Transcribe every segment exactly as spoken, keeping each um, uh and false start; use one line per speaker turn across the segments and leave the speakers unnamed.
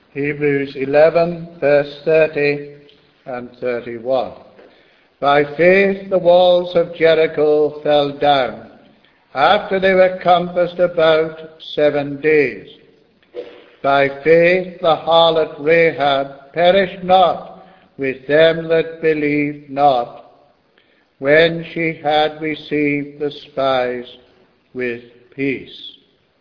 Hebrews eleven, verse thirty and thirty-one. By faith the walls of Jericho fell down, after they were compassed about seven days. By faith the harlot Rahab perished not with them that believed not, when she had received the spies with peace.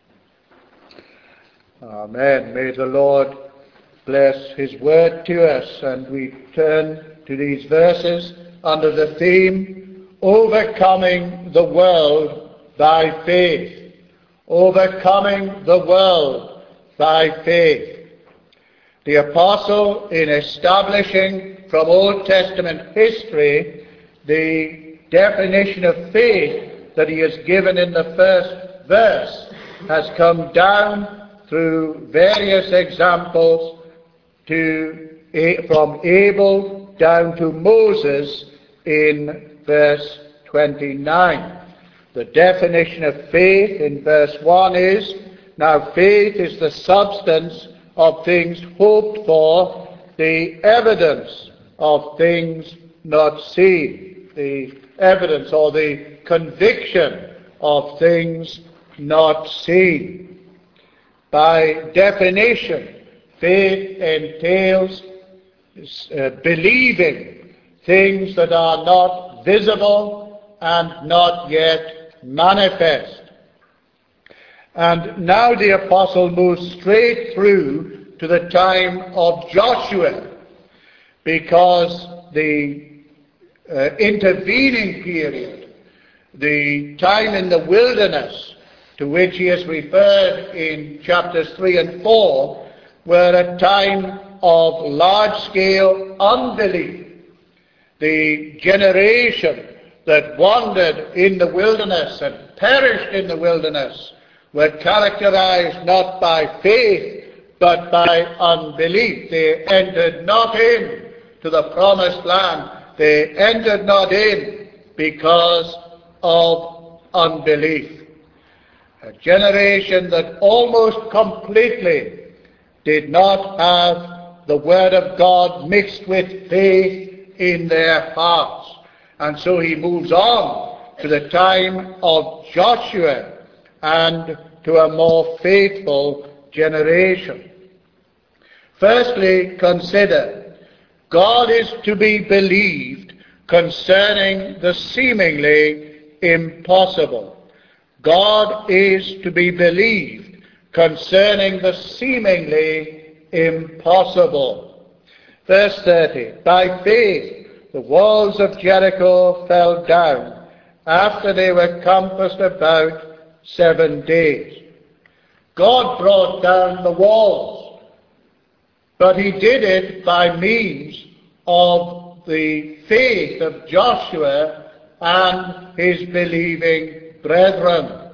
Amen. May the Lord bless his word to us, and we turn to these verses under the theme, Overcoming the World by Faith. Overcoming the World by Faith. The apostle, in establishing from Old Testament history the definition of faith that he has given in the first verse, has come down through various examples to from Abel down to Moses in verse twenty-nine. The definition of faith in verse one is, now faith is the substance of things hoped for, the evidence of things not seen. The evidence or the conviction of things not seen. By definition, faith entails uh, believing things that are not visible and not yet manifest. And now the apostle moves straight through to the time of Joshua, because the uh, intervening period, the time in the wilderness, to which he is referred in chapters three and four, were a time of large-scale unbelief. The generation that wandered in the wilderness and perished in the wilderness were characterized not by faith, but by unbelief. They entered not in to the promised land. They entered not in because of unbelief. A generation that almost completely did not have the Word of God mixed with faith in their hearts. And so he moves on to the time of Joshua and to a more faithful generation. Firstly, consider, God is to be believed concerning the seemingly impossible. God is to be believed concerning the seemingly impossible. Verse thirty, by faith the walls of Jericho fell down, after they were compassed about seven days. God brought down the walls, but he did it by means of the faith of Joshua and his believing brethren.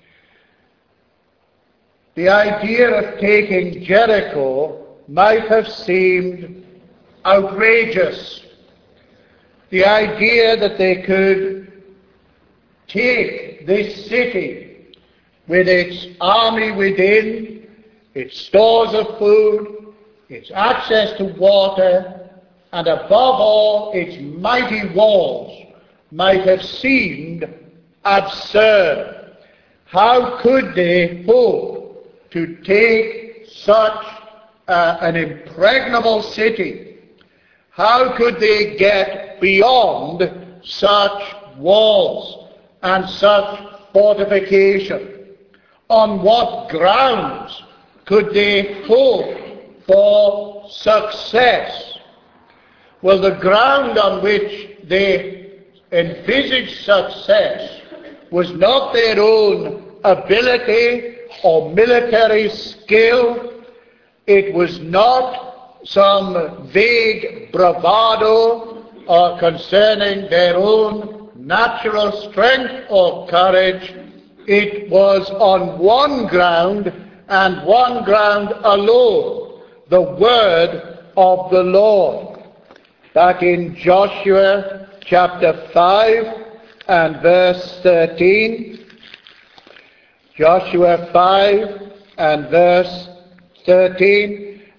The idea of taking Jericho might have seemed outrageous. The idea that they could take this city with its army within, its stores of food, its access to water, and above all its mighty walls, might have seemed absurd. How could they hope to take such uh, an impregnable city? How could they get beyond such walls and such fortification? On what grounds could they hope for success? Well, the ground on which they envisaged success was not their own ability or military skill. It was not some vague bravado uh, concerning their own natural strength or courage. It was on one ground and one ground alone, the word of the Lord. Back in Joshua chapter five and verse thirteen, Joshua five and verse thirteen,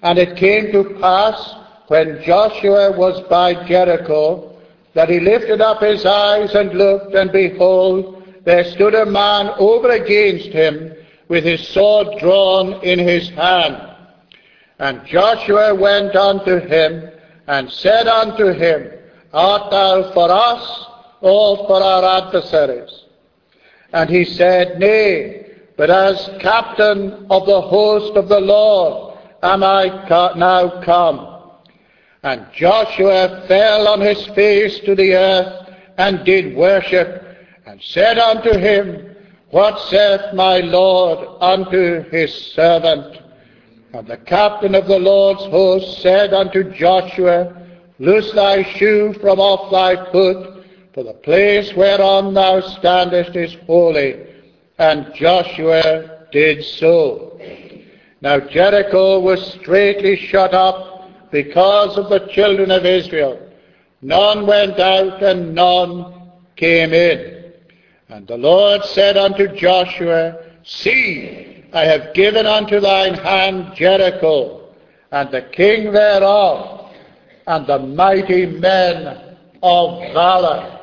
And it came to pass, when Joshua was by Jericho, that he lifted up his eyes and looked, and behold, there stood a man over against him, with his sword drawn in his hand. And Joshua went unto him, and said unto him, Art thou for us, or for our adversaries? And he said, Nay, but as captain of the host of the Lord am I co- now come. And Joshua fell on his face to the earth, and did worship, and said unto him, What saith my Lord unto his servant? And the captain of the Lord's host said unto Joshua, Loose thy shoe from off thy foot, for the place whereon thou standest is holy. And Joshua did so. Now Jericho was straitly shut up because of the children of Israel. None went out, and none came in. And the Lord said unto Joshua, See, I have given unto thine hand Jericho, and the king thereof, and the mighty men of valor.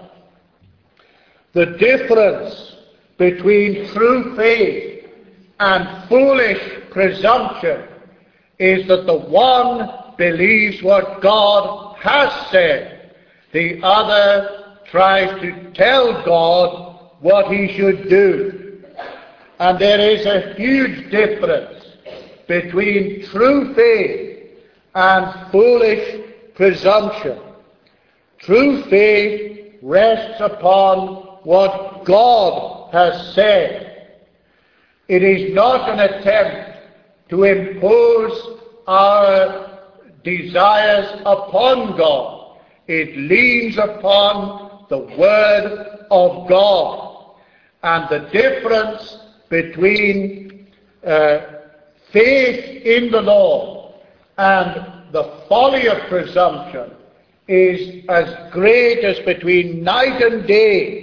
The difference between true faith and foolish presumption is that the one believes what God has said, the other tries to tell God what he should do. And there is a huge difference between true faith and foolish presumption. True faith rests upon what God has said. It is not an attempt to impose our desires upon God. It leans upon the Word of God. And the difference between uh, faith in the Lord and the folly of presumption is as great as between night and day.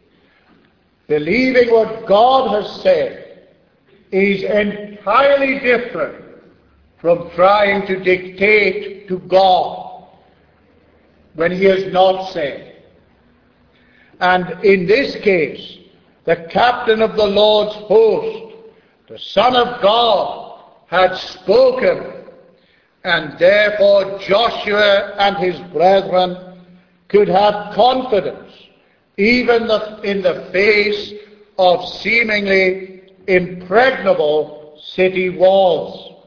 Believing what God has said is entirely different from trying to dictate to God when he has not said. And in this case, the captain of the Lord's host, the Son of God, had spoken, and therefore Joshua and his brethren could have confidence, even the, in the face of seemingly impregnable city walls.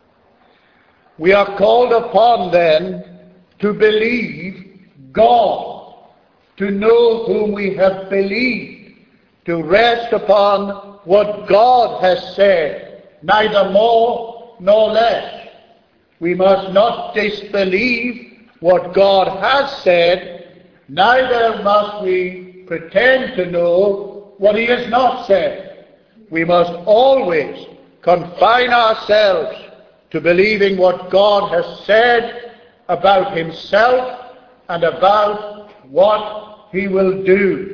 We are called upon then to believe God, to know whom we have believed, to rest upon what God has said, neither more nor less. We must not disbelieve what God has said, neither must we pretend to know what he has not said. We must always confine ourselves to believing what God has said about himself and about what he will do.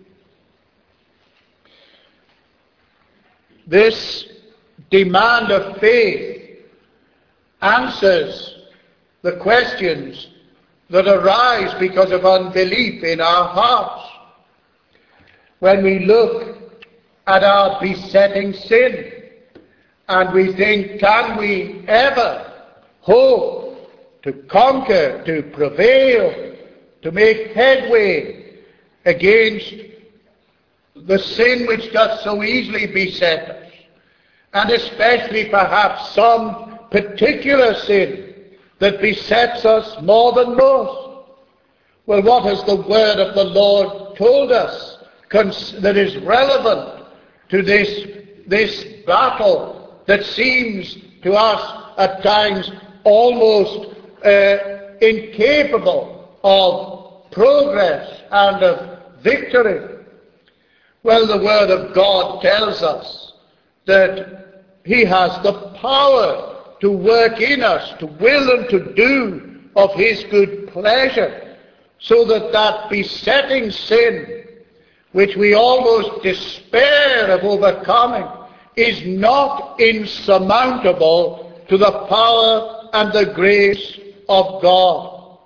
This demand of faith answers the questions that arise because of unbelief in our hearts. When we look at our besetting sin and we think, can we ever hope to conquer, to prevail, to make headway against the sin which doth so easily beset us, and especially perhaps some particular sin that besets us more than most? Well, what has the word of the Lord told us that is relevant to this, this battle that seems to us at times almost uh, incapable of progress and of victory? Well, the Word of God tells us that he has the power to work in us, to will and to do of his good pleasure, so that that besetting sin, which we almost despair of overcoming, is not insurmountable to the power and the grace of God.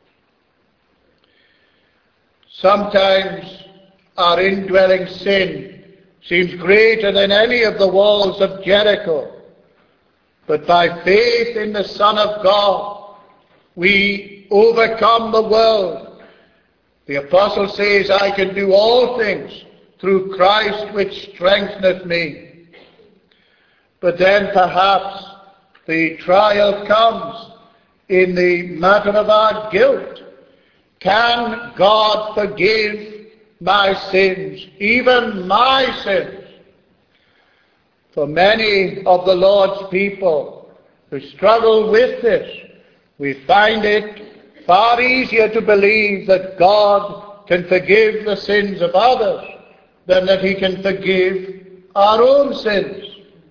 Sometimes our indwelling sin seems greater than any of the walls of Jericho. But by faith in the Son of God, we overcome the world. The apostle says, I can do all things through Christ which strengtheneth me. But then perhaps the trial comes in the matter of our guilt. Can God forgive my sins, even my sins? For many of the Lord's people who struggle with this, we find it far easier to believe that God can forgive the sins of others than that he can forgive our own sins.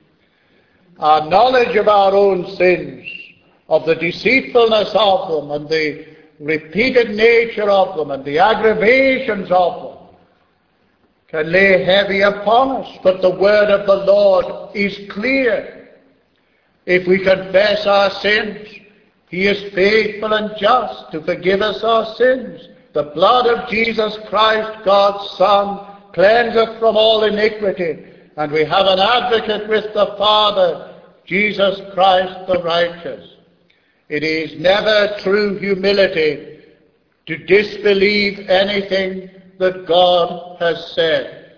Our knowledge of our own sins, of the deceitfulness of them, and the repeated nature of them, and the aggravations of them, can lay heavy upon us. But the word of the Lord is clear. If we confess our sins, he is faithful and just to forgive us our sins. The blood of Jesus Christ, God's Son, cleanseth from all iniquity. And we have an advocate with the Father, Jesus Christ the righteous. It is never true humility to disbelieve anything that God has said.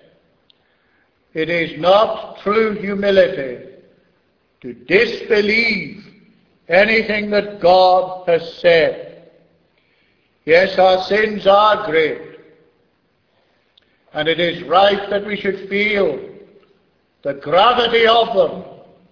It is not true humility to disbelieve anything that God has said. Yes, our sins are great, and it is right that we should feel the gravity of them,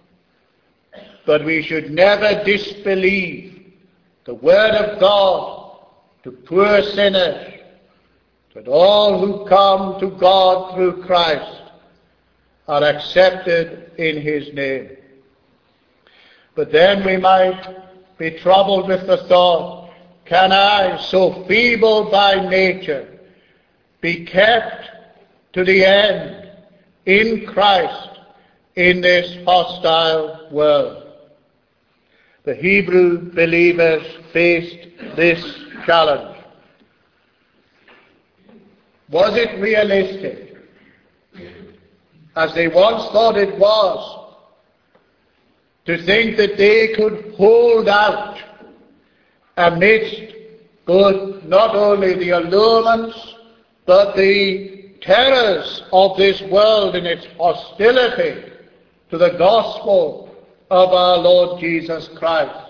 but we should never disbelieve the word of God to poor sinners, that all who come to God through Christ are accepted in his name. But then we might be troubled with the thought, can I, so feeble by nature, be kept to the end in Christ in this hostile world? The Hebrew believers faced this challenge. Was it realistic, as they once thought it was, to think that they could hold out amidst both not only the allurements but the terrors of this world in its hostility to the gospel of our Lord Jesus Christ?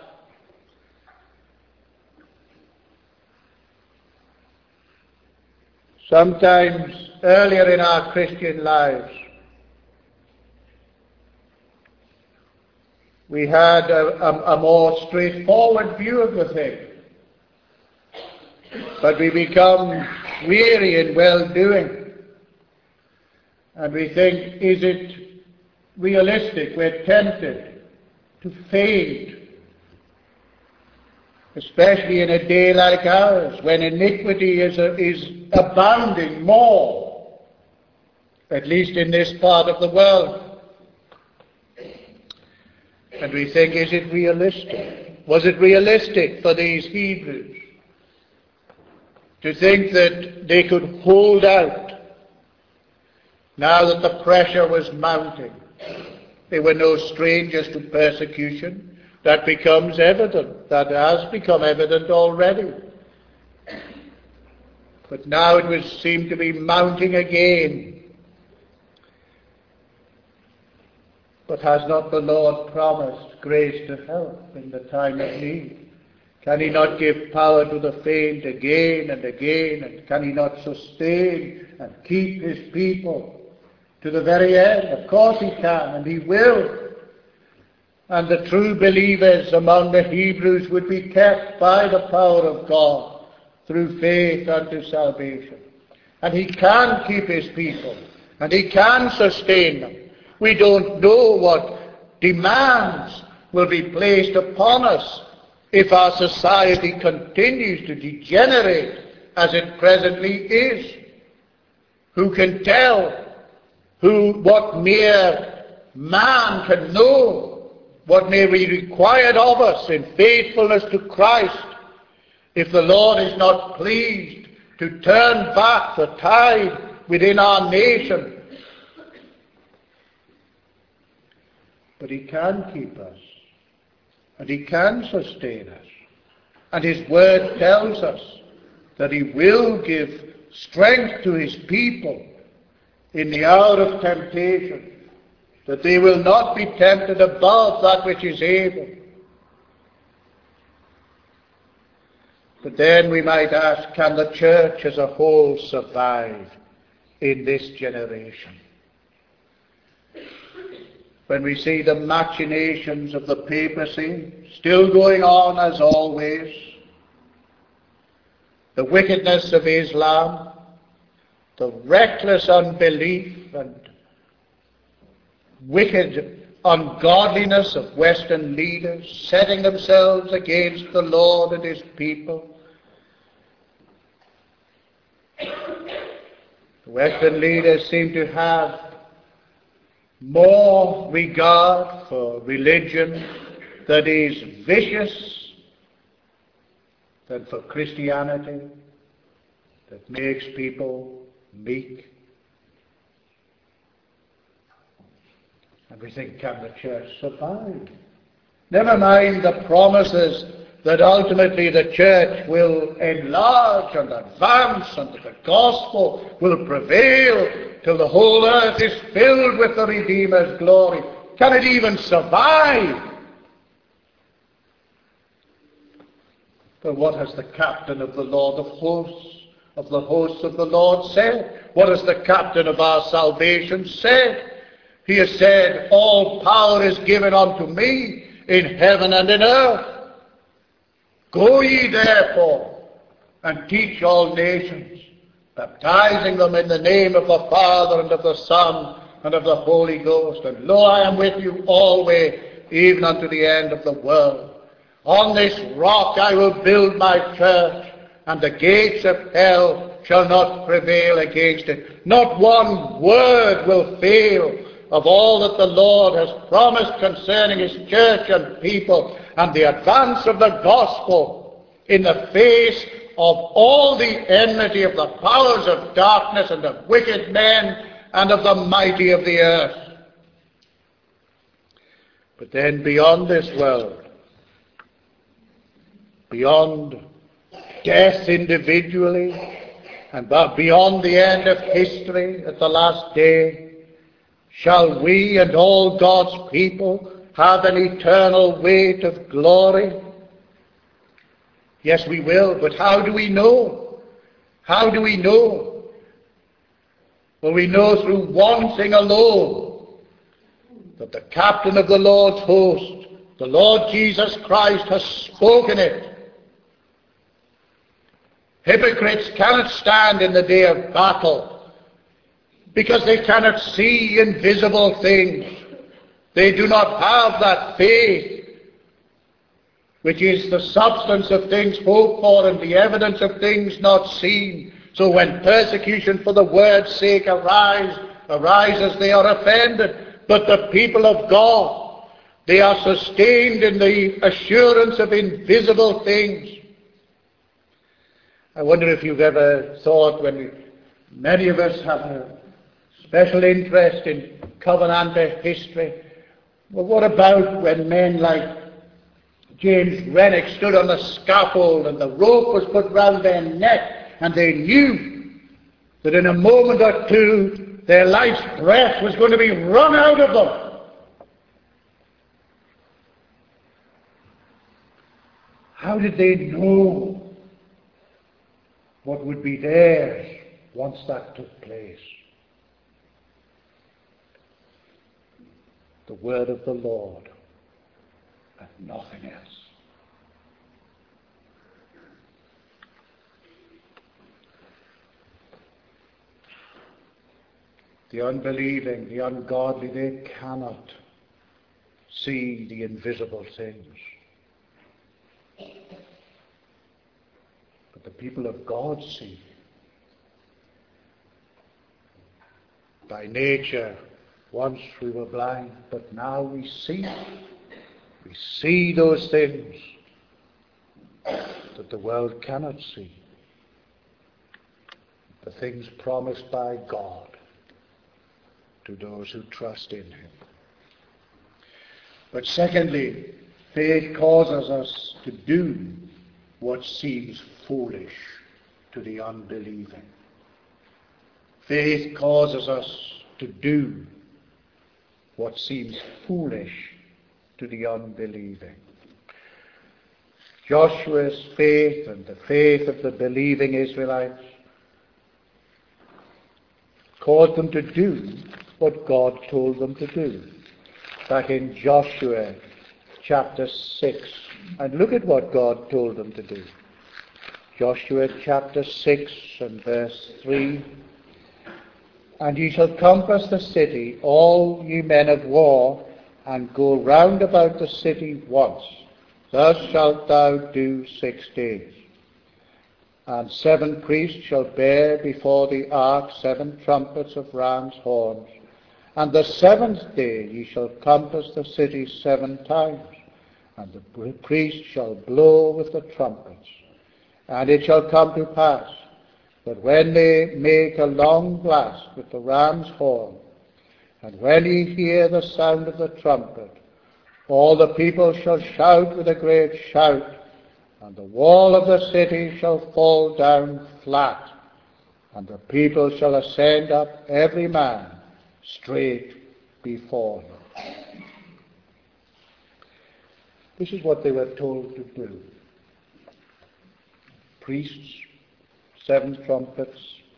Sometimes earlier in our Christian lives, we had a, a, a more straightforward view of the thing. But we become weary in well-doing. And we think, is it realistic? We're tempted to faint, especially in a day like ours, when iniquity is, a, is abounding more, at least in this part of the world. And we think, is it realistic? Was it realistic for these Hebrews to think that they could hold out now that the pressure was mounting? They were no strangers to persecution. That becomes evident. That has become evident already. But now it would seem to be mounting again. But has not the Lord promised grace to help in the time of need? Can he not give power to the faint again and again? And can he not sustain and keep his people to the very end? Of course he can, and he will. And the true believers among the Hebrews would be kept by the power of God through faith unto salvation. And he can keep his people, and he can sustain them. We don't know what demands will be placed upon us if our society continues to degenerate as it presently is. Who can tell who, what mere man can know what may be required of us in faithfulness to Christ, if the Lord is not pleased to turn back the tide within our nation. But he can keep us, and he can sustain us. And his word tells us that he will give strength to his people in the hour of temptation, that they will not be tempted above that which is able. But then we might ask, can the church as a whole survive in this generation? When we see the machinations of the papacy still going on as always, the wickedness of Islam, the reckless unbelief and wicked ungodliness of Western leaders setting themselves against the Lord and his people. The Western leaders seem to have more regard for religion that is vicious than for Christianity that makes people meek. And we think, can the church survive? Never mind the promises that ultimately the church will enlarge and advance and that the gospel will prevail till the whole earth is filled with the Redeemer's glory. Can it even survive? But what has the captain of the Lord of hosts, of the hosts of the Lord said? What has the captain of our salvation said? He has said, all power is given unto me in heaven and in earth. Go ye therefore and teach all nations, baptizing them in the name of the Father and of the Son and of the Holy Ghost. And lo, I am with you always, even unto the end of the world. On this rock I will build my church, and the gates of hell shall not prevail against it. Not one word will fail of all that the Lord has promised concerning his church and people, and the advance of the gospel in the face of all the enmity of the powers of darkness and of wicked men and of the mighty of the earth. But then beyond this world, beyond death individually, and beyond the end of history at the last day, shall we and all God's people have an eternal weight of glory? Yes, we will, but how do we know? How do we know? Well, we know through one thing alone, that the captain of the Lord's host, the Lord Jesus Christ, has spoken it. Hypocrites cannot stand in the day of battle because they cannot see invisible things. They do not have that faith which is the substance of things hoped for and the evidence of things not seen. So when persecution for the word's sake arise, arises, they are offended. But the people of God, they are sustained in the assurance of invisible things. I wonder if you've ever thought, when we, many of us have a special interest in Covenanter history, well, what about when men like James Renwick stood on the scaffold and the rope was put round their neck, and they knew that in a moment or two their life's breath was going to be run out of them? How did they know what would be theirs once that took place? The word of the Lord and nothing else. The unbelieving, the ungodly, they cannot see the invisible things. But the people of God see. By nature, once we were blind, but now we see. We see those things that the world cannot see. The things promised by God to those who trust in him. But secondly, faith causes us to do what seems foolish to the unbelieving. Faith causes us to do what seems foolish to the unbelieving. Joshua's faith and the faith of the believing Israelites caused them to do what God told them to do. Back in Joshua chapter six, and look at what God told them to do. Joshua chapter six and verse three. And ye shall compass the city, all ye men of war, and go round about the city once. Thus shalt thou do six days. And seven priests shall bear before the ark seven trumpets of ram's horns. And the seventh day ye shall compass the city seven times. And the priest shall blow with the trumpets. And it shall come to pass that when they make a long blast with the ram's horn, and when ye hear the sound of the trumpet, all the people shall shout with a great shout, and the wall of the city shall fall down flat, and the people shall ascend up every man straight before him. This is what they were told to do. Priests, seven trumpets,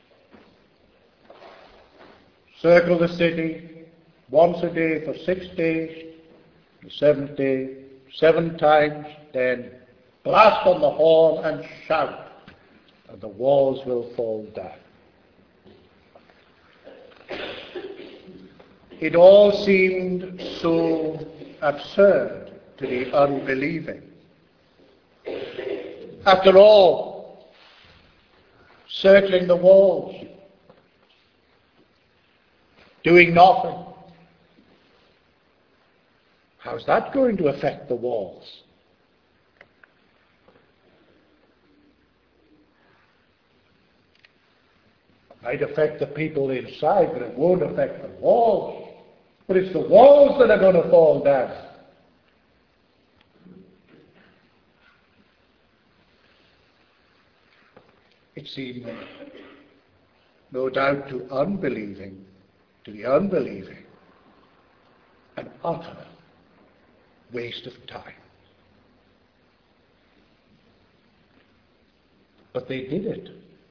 circle the city once a day for six days, the seventh day, seven times, then blast on the horn and shout, and the walls will fall down. It all seemed so absurd to the unbelieving. After all, circling the walls, doing nothing. How's that going to affect the walls? It might affect the people inside, but it won't affect the walls. But it's the walls that are going to fall down. It seemed, no doubt, to unbelieving, to the unbelieving, an utter waste of time. But they did it.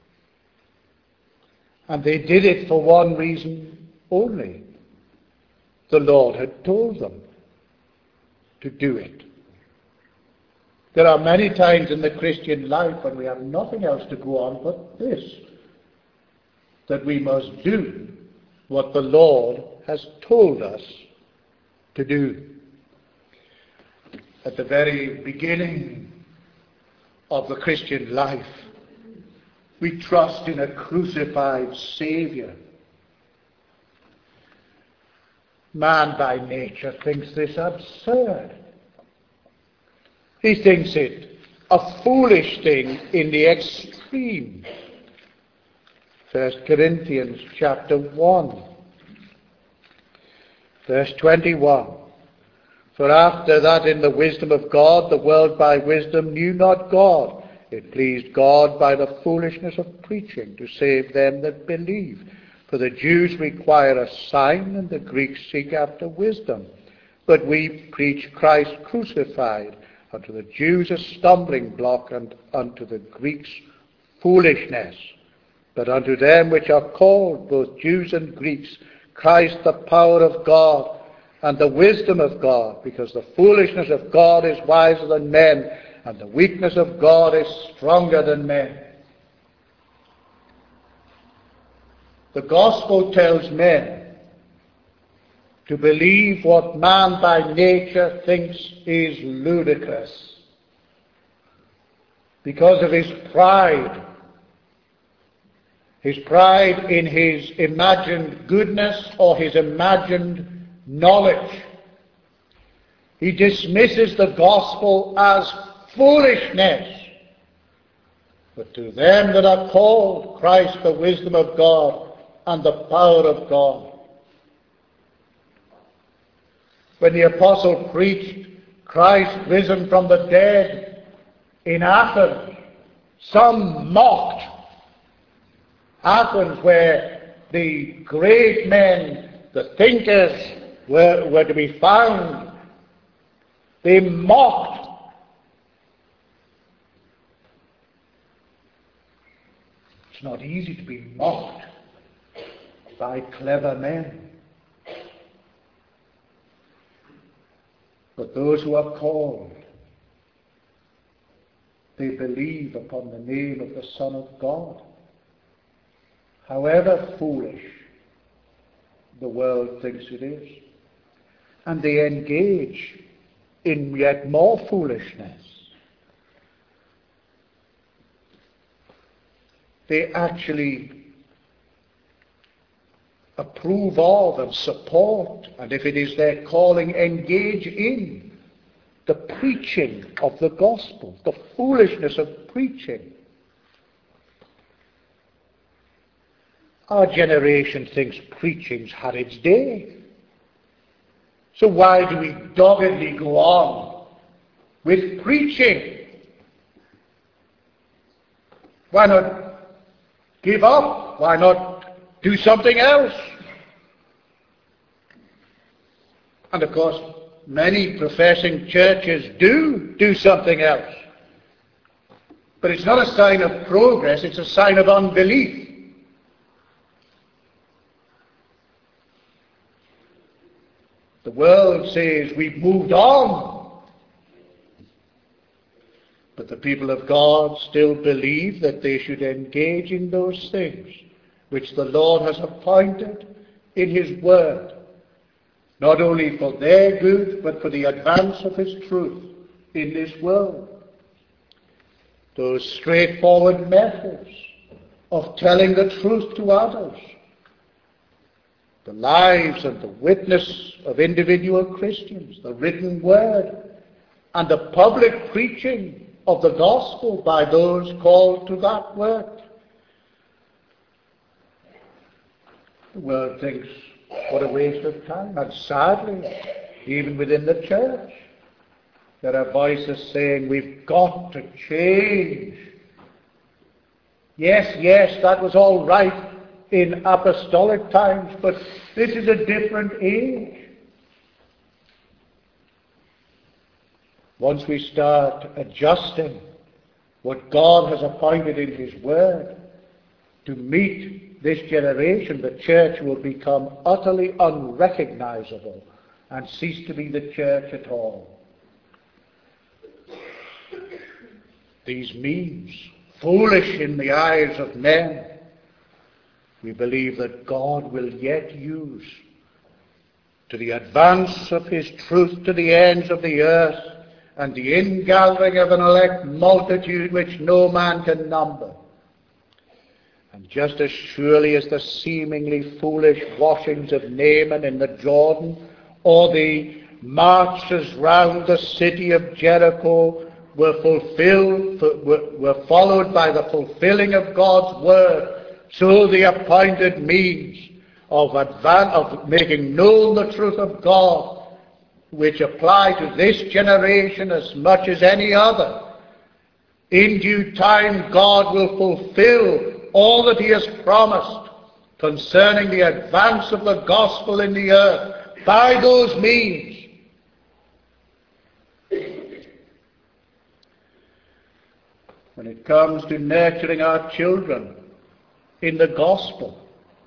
And they did it for one reason only. The Lord had told them to do it. There are many times in the Christian life when we have nothing else to go on but this, that we must do what the Lord has told us to do. At the very beginning of the Christian life, we trust in a crucified Saviour. Man by nature thinks this absurd. He thinks it a foolish thing in the extreme. First Corinthians chapter one, verse twenty-one. For after that in the wisdom of God, the world by wisdom knew not God. It pleased God by the foolishness of preaching to save them that believe. For the Jews require a sign, and the Greeks seek after wisdom. But we preach Christ crucified, unto the Jews a stumbling block, and unto the Greeks foolishness. But unto them which are called, both Jews and Greeks, Christ the power of God, and the wisdom of God, because the foolishness of God is wiser than men, and the weakness of God is stronger than men. The gospel tells men to believe what man by nature thinks is ludicrous because of his pride. His pride in his imagined goodness or his imagined knowledge. He dismisses the gospel as foolishness. But to them that are called, Christ the wisdom of God and the power of God. When the apostle preached Christ risen from the dead in Athens, some mocked Athens, where the great men, the thinkers, were, were to be found. They mocked. It's not easy to be mocked by clever men. But those who are called, they believe upon the name of the Son of God. However foolish the world thinks it is. And they engage in yet more foolishness. They actually approve of and support, and if it is their calling, engage in the preaching of the gospel, the foolishness of preaching. Our generation thinks preaching's had its day. So why do we doggedly go on with preaching? Why not give up? Why not do something else? And of course, many professing churches do do something else. But it's not a sign of progress, it's a sign of unbelief. The world says we've moved on. But the people of God still believe that they should engage in those things which the Lord has appointed in His Word, not only for their good, but for the advance of His truth in this world. Those straightforward methods of telling the truth to others, the lives and the witness of individual Christians, the written word, and the public preaching of the gospel by those called to that work. The world thinks, what a waste of time. And sadly, even within the church, there are voices saying, we've got to change. Yes, yes, that was all right in apostolic times, but this is a different age. Once we start adjusting what God has appointed in His Word to meet this generation, the church will become utterly unrecognizable and cease to be the church at all. These means, foolish in the eyes of men, we believe that God will yet use to the advance of His truth to the ends of the earth and the ingathering of an elect multitude which no man can number. And just as surely as the seemingly foolish washings of Naaman in the Jordan, or the marches round the city of Jericho were fulfilled, were, were followed by the fulfilling of God's word, so the appointed means of, advan- of making known the truth of God, which apply to this generation as much as any other, in due time God will fulfill all that He has promised concerning the advance of the gospel in the earth by those means. When it comes to nurturing our children in the gospel,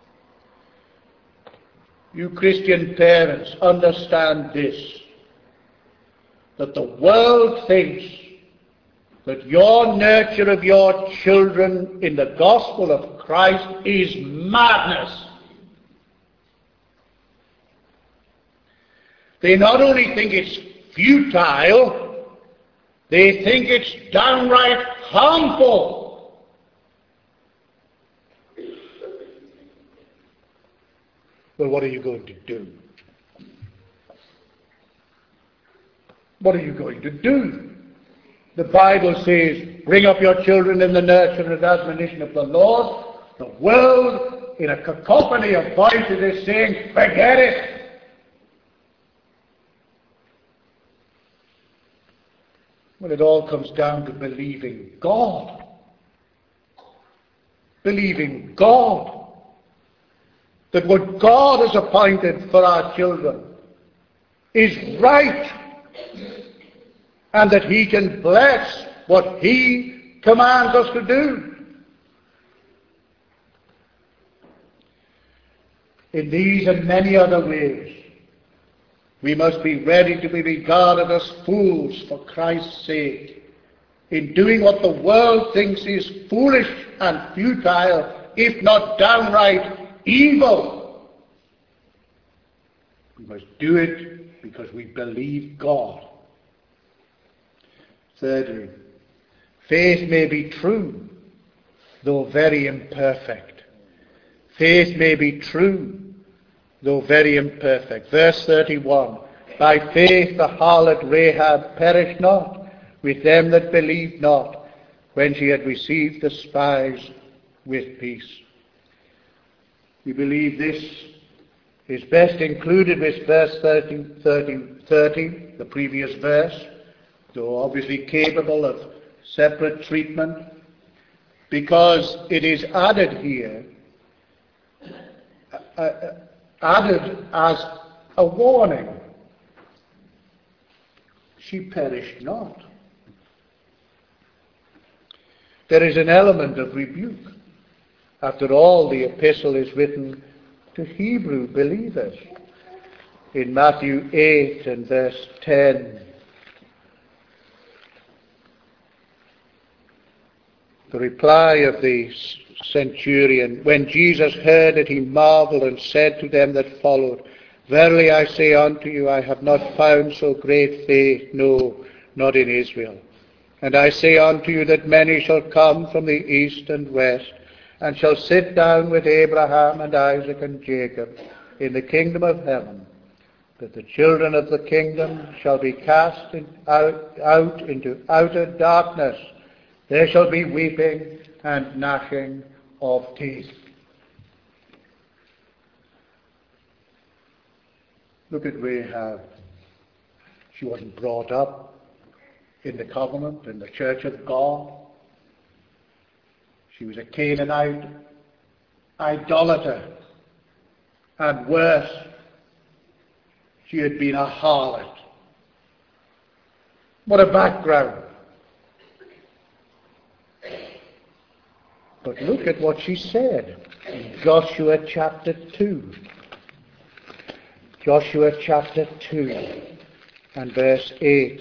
you Christian parents understand this, that the world thinks that your nurture of your children in the gospel of Christ is madness. They not only think it's futile, they think it's downright harmful. Well, what are you going to do? What are you going to do? The Bible says, bring up your children in the nurture and admonition of the Lord. The world, in a cacophony of voices, is saying, forget it. Well, it all comes down to believing God. Believing God. That what God has appointed for our children is right. And that He can bless what He commands us to do. In these and many other ways, we must be ready to be regarded as fools for Christ's sake, in doing what the world thinks is foolish and futile, if not downright evil. We must do it because we believe God. Thirdly, faith may be true, though very imperfect. Faith may be true, though very imperfect. Verse thirty-one, by faith the harlot Rahab perished not with them that believed not, when she had received the spies with peace. We believe this is best included with verse thirty, thirty, thirty, the previous verse, though obviously capable of separate treatment, because it is added here, uh, added as a warning. She perished not. There is an element of rebuke. After all, the epistle is written to Hebrew believers. In Matthew eight and verse ten, the reply of the centurion, when Jesus heard it, he marveled and said to them that followed, verily I say unto you, I have not found so great faith, no, not in Israel. And I say unto you that many shall come from the east and west, and shall sit down with Abraham and Isaac and Jacob in the kingdom of heaven. But the children of the kingdom shall be cast in, out, out into outer darkness. There shall be weeping and gnashing of teeth. Look at Rahab. She wasn't brought up in the covenant, in the church of God. She was a Canaanite idolater. And worse, she had been a harlot. What a background. But look at what she said in Joshua chapter two. Joshua chapter two and verse eight.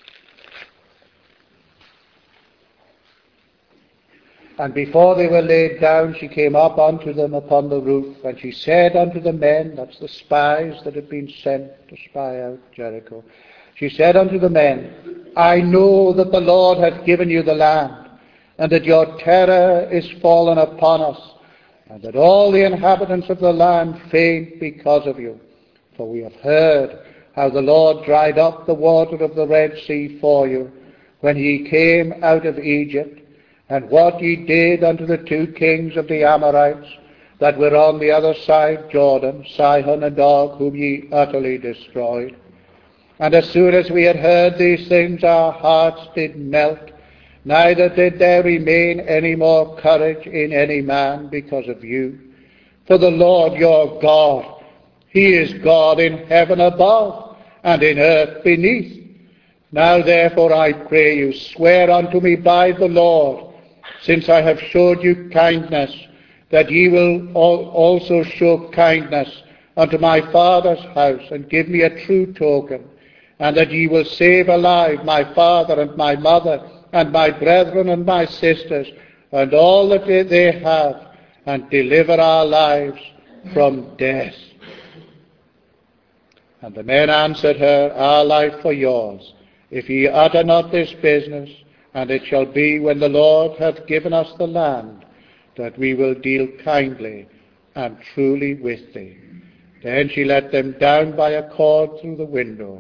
And before they were laid down, she came up unto them upon the roof, and she said unto the men, that's the spies that had been sent to spy out Jericho, she said unto the men, I know that the Lord hath given you the land, and that your terror is fallen upon us, and that all the inhabitants of the land faint because of you. For we have heard how the Lord dried up the water of the Red Sea for you, when ye came out of Egypt, and what ye did unto the two kings of the Amorites that were on the other side Jordan, Sihon and Og, whom ye utterly destroyed. And as soon as we had heard these things, our hearts did melt, neither did there remain any more courage in any man because of you. For the Lord your God, He is God in heaven above and in earth beneath. Now therefore I pray you, swear unto me by the Lord, since I have showed you kindness, that ye will also show kindness unto my father's house, and give me a true token, and that ye will save alive my father and my mother, and my brethren and my sisters, and all that they have, and deliver our lives from death. And the men answered her, our life for yours, if ye utter not this business. And it shall be, when the Lord hath given us the land, that we will deal kindly and truly with thee. Then she let them down by a cord through the window,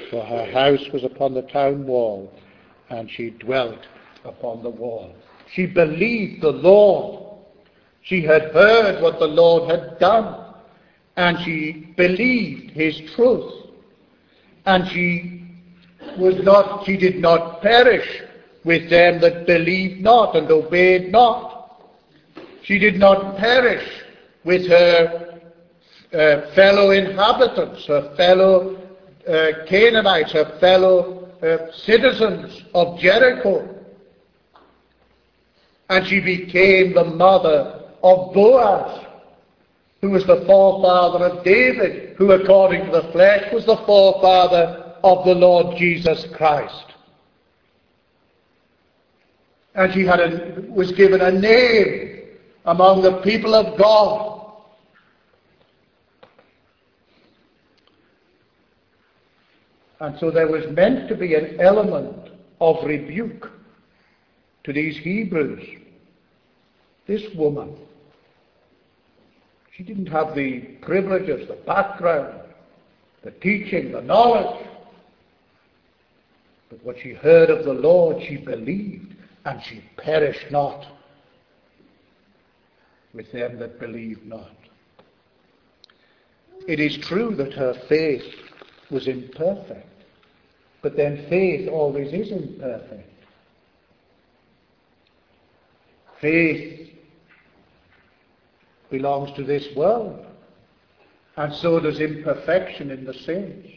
for her house was upon the town wall, and she dwelt upon the wall. She believed the Lord. She had heard what the Lord had done, and she believed his truth. And she was not, she did not perish with them that believed not and obeyed not. She did not perish with her uh, fellow inhabitants, her fellow uh, Canaanites, her fellow uh, citizens of Jericho. And she became the mother of Boaz, who was the forefather of David, who according to the flesh was the forefather of the Lord Jesus Christ. And she had a, was given a name among the people of God. And so there was meant to be an element of rebuke to these Hebrews. This woman, she didn't have the privileges, the background, the teaching, the knowledge. But what she heard of the Lord, she believed, and she perished not with them that believed not. It is true that her faith was imperfect, but then faith always is imperfect. Faith belongs to this world, and so does imperfection in the saints.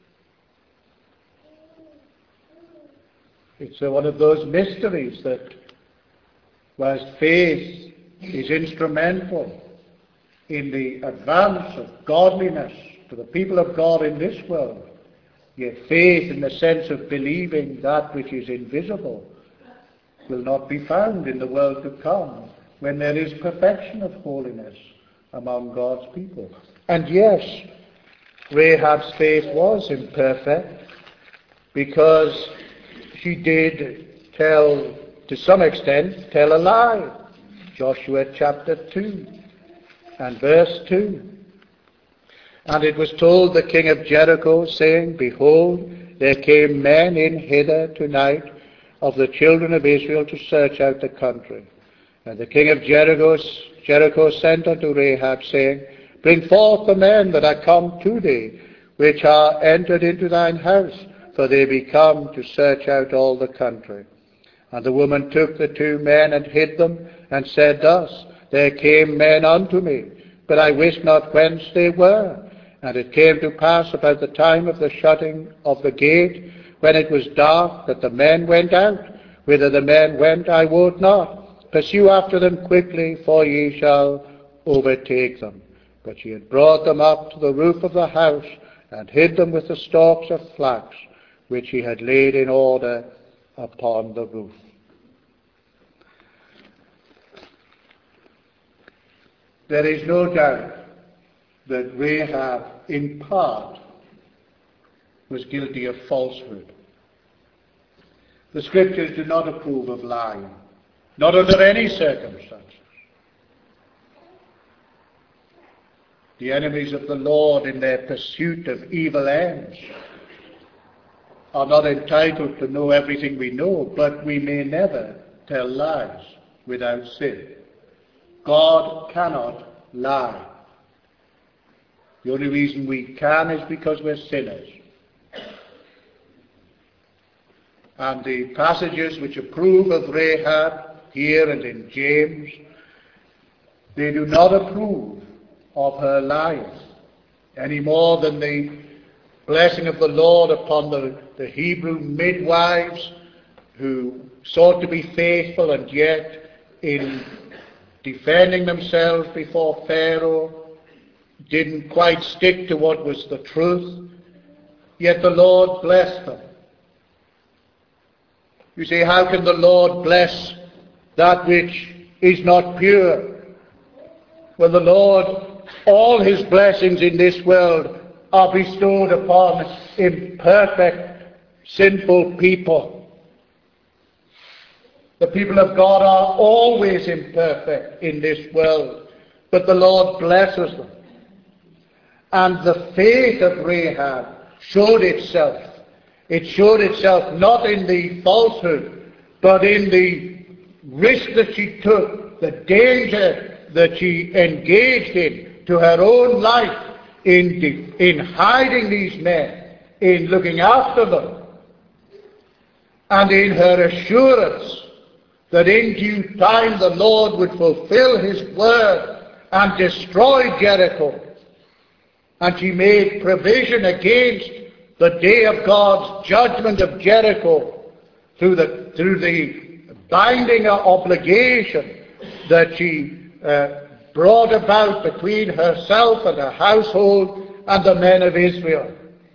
It's uh, one of those mysteries that, whilst faith is instrumental in the advance of godliness to the people of God in this world, yet faith in the sense of believing that which is invisible will not be found in the world to come, when there is perfection of holiness among God's people. And yes, Rahab's faith was imperfect, because she did tell, to some extent, tell a lie. Joshua chapter two and verse two. And it was told the king of Jericho, saying, Behold, there came men in hither tonight of the children of Israel to search out the country. And the king of Jericho, Jericho sent unto Rahab, saying, Bring forth the men that are come to thee, which are entered into thine house, for they be come to search out all the country. And the woman took the two men and hid them, and said thus, There came men unto me, but I wist not whence they were. And it came to pass about the time of the shutting of the gate, when it was dark, that the men went out. Whither the men went, I wot not. Pursue after them quickly, for ye shall overtake them. But she had brought them up to the roof of the house, and hid them with the stalks of flax, which he had laid in order upon the roof. There is no doubt that Rahab, in part, was guilty of falsehood. The Scriptures do not approve of lying, not under any circumstances. The enemies of the Lord, in their pursuit of evil ends, are not entitled to know everything we know, but we may never tell lies without sin. God cannot lie. The only reason we can is because we're sinners. And the passages which approve of Rahab here and in James, they do not approve of her lying any more than the blessing of the Lord upon the, the Hebrew midwives who sought to be faithful, and yet in defending themselves before Pharaoh didn't quite stick to what was the truth, yet the Lord blessed them. You say, how can the Lord bless that which is not pure? Well, the Lord, all his blessings in this world are bestowed upon imperfect, sinful people. The people of God are always imperfect in this world, but the Lord blesses them. And the faith of Rahab showed itself It showed itself not in the falsehood, but in the risk that she took, the danger that she engaged in to her own life in, de- in hiding these men, in looking after them, and in her assurance that in due time the Lord would fulfill his word and destroy Jericho. And she made provision against the day of God's judgment of Jericho through the, through the binding obligation that she uh, brought about between herself and her household and the men of Israel.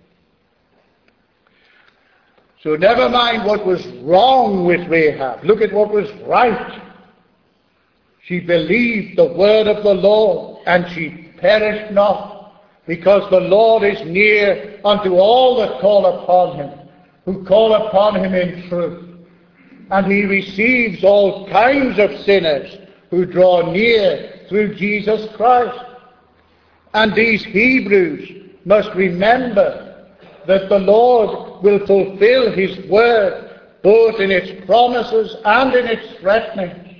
So never mind what was wrong with Rahab. Look at what was right. She believed the word of the Lord, and she perished not, because the Lord is near unto all that call upon him, who call upon him in truth. And he receives all kinds of sinners who draw near through Jesus Christ. And these Hebrews must remember that the Lord will fulfill his word, both in its promises and in its threatenings.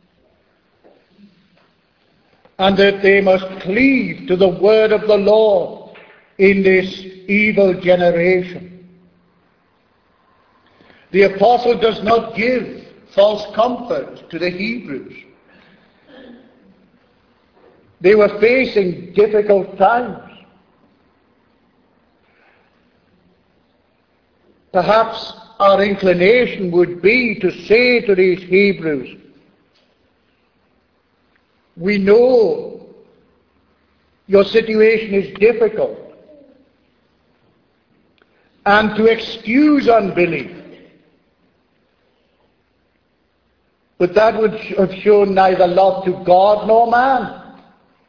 And that they must cleave to the word of the Lord in this evil generation. The apostle does not give false comfort to the Hebrews. They were facing difficult times. Perhaps our inclination would be to say to these Hebrews, we know your situation is difficult, and to excuse unbelief. But that would have shown neither love to God nor man.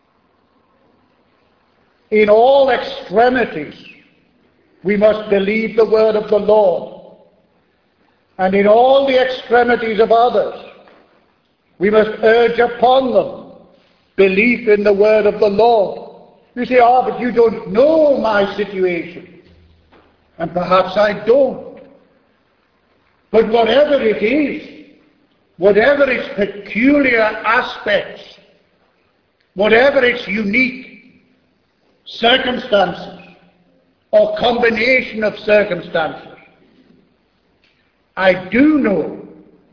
In all extremities, we must believe the word of the Lord. And in all the extremities of others, we must urge upon them belief in the word of the Lord. You say, oh, but you don't know my situation. And perhaps I don't. But whatever it is, whatever its peculiar aspects, whatever its unique circumstances, or combination of circumstances, I do know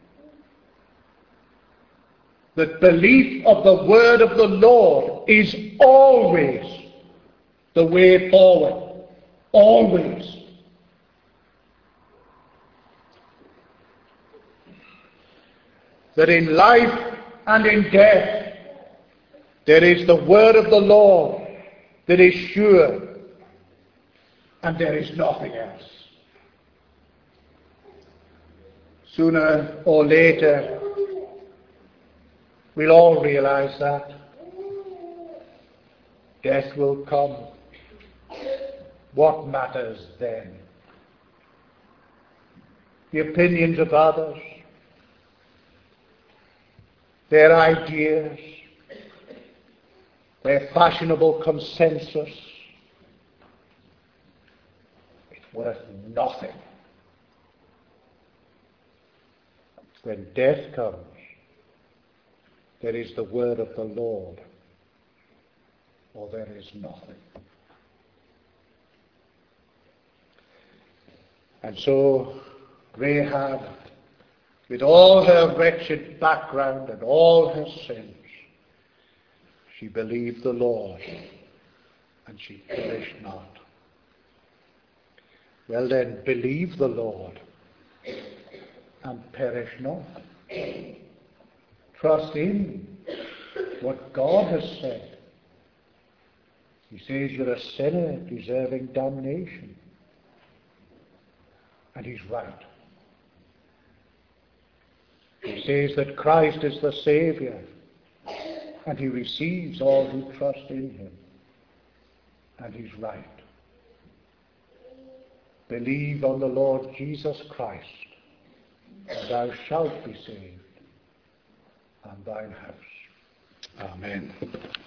that belief of the word of the Lord is always the way forward. Always. That in life and in death there is the word of the Lord that is sure, and there is nothing else. Sooner or later, we'll all realize that. Death will come. What matters then? The opinions of others, their ideas, their fashionable consensus, worth nothing. When death comes, there is the word of the Lord, or there is nothing. And so Rahab, with all her wretched background and all her sins, she believed the Lord, and she perished not. Well then, believe the Lord and perish not. Trust in what God has said. He says you're a sinner deserving damnation. And he's right. He says that Christ is the Saviour, and he receives all who trust in him. And he's right. Believe on the Lord Jesus Christ, and thou shalt be saved, and thine house. Amen.